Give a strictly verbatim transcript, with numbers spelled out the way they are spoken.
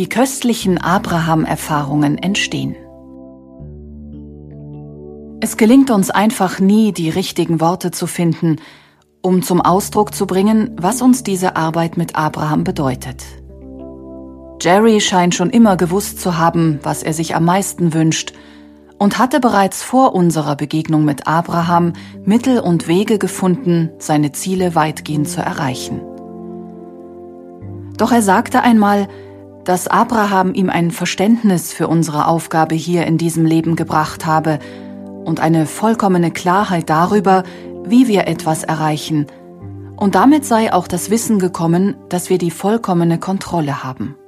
die köstlichen Abraham-Erfahrungen entstehen. Es gelingt uns einfach nie, die richtigen Worte zu finden, um zum Ausdruck zu bringen, was uns diese Arbeit mit Abraham bedeutet. Jerry scheint schon immer gewusst zu haben, was er sich am meisten wünscht, und hatte bereits vor unserer Begegnung mit Abraham Mittel und Wege gefunden, seine Ziele weitgehend zu erreichen. Doch er sagte einmal, dass Abraham ihm ein Verständnis für unsere Aufgabe hier in diesem Leben gebracht habe und eine vollkommene Klarheit darüber, wie wir etwas erreichen, und damit sei auch das Wissen gekommen, dass wir die vollkommene Kontrolle haben.